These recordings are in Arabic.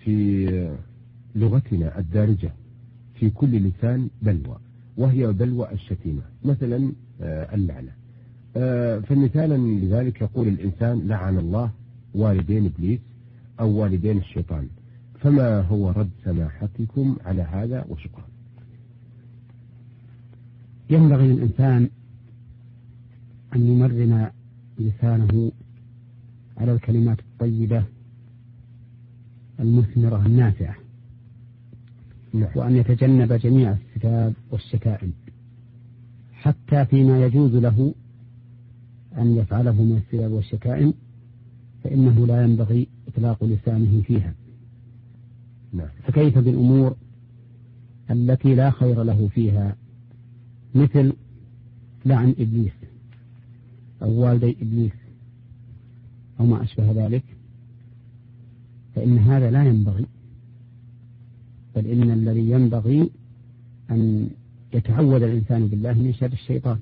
في لغتنا الدارجة في كل لسان بلوى، وهي بلوى الشتيمة، مثلا اللعنة. فمثالا لذلك يقول الإنسان لعن الله والدين إبليس أو والدين الشيطان. فما هو رد سماحتكم على هذا؟ وشكرا. ينبغي للإنسان أن يمرن لسانه على الكلمات الطيبة المثمرة النافعة، وأن يتجنب جميع السباب والشتائم، حتى فيما يجوز له أن يفعله من السباب والشتائم فإنه لا ينبغي إطلاق لسانه فيها. فكيف بالأمور التي لا خير له فيها، مثل لعن إبليس أو والدي إبليس أو ما أشبه ذلك، فإن هذا لا ينبغي، بل إن الذي ينبغي أن يتعوذ الإنسان بالله من شر الشيطان،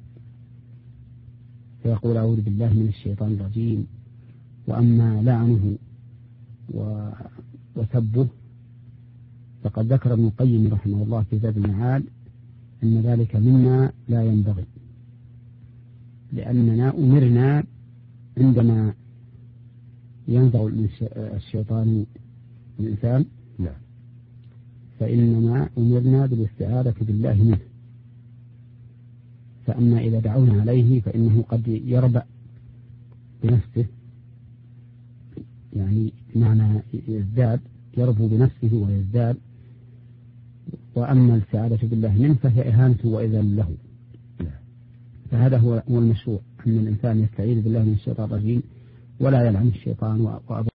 فيقول أعوذ بالله من الشيطان الرجيم. وأما لعنه وسبه فقد ذكر ابن القيم رحمه الله في زاد المعاد أن ذلك مما لا ينبغي، لأننا أمرنا عندما ينزع الشيطان الإنسان فإنما أمرنا بالاستعاذة بالله منه. فأما إذا دعونا عليه فإنه قد يربأ بنفسه، يعني معنى يزداد، يربو بنفسه ويزداد. وأما الاستعاذة بالله منه فهي إهانة وإذن له. فهذا هو المشروع، أن الإنسان يستعيذ بالله من الشيطان الرجيم ولا يلعن الشيطان